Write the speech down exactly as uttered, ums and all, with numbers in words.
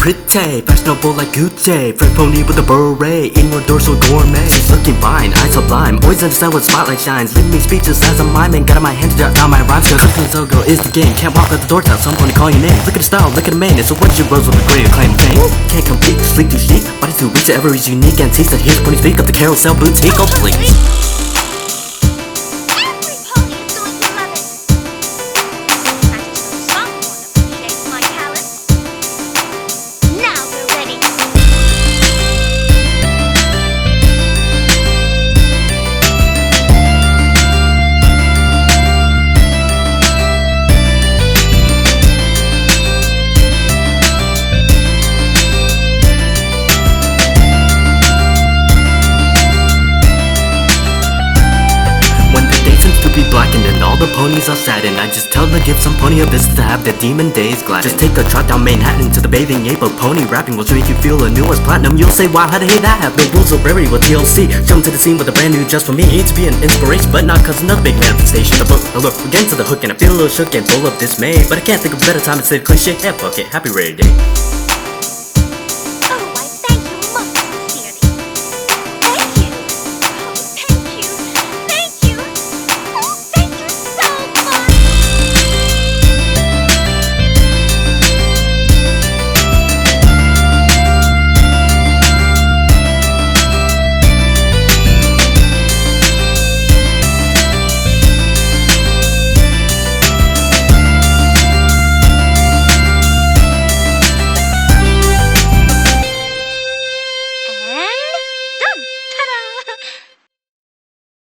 pretty, fashionable like Gucci. Fresh pony with a beret, inward dorsal gourmet. She's looking fine, eyes sublime. Always understand what spotlight shines. Leaving me speechless as I'm miming. Got in my hand to jot down my rhymes. Cause looking so girl is the game. Can't walk out the door till someone to call your name. Look at the style, look at the man. It's a one she rose with a great acclaim of fame. Can't compete, sleep too chic. Body too weak to ever is unique. And taste that here's pony speak up the carousel boutique. Oh please. Blackened and all the ponies are saddened. I just tell them to give some pony a visit to have their demon days gladdened. Just take a trot down Manhattan to the bathing ape of pony rapping will make you feel a new as platinum. You'll say wow, how the hell that happen? Rules of rarity with T L C. Jump to the scene with a brand new just for me. To be an inspiration, but not cause another big manifestation. The book, the look, we're getting to the hook and I feel a little shook and full of dismay. But I can't think of a better time to say the cliche. Yeah, fuck it, happy rare day.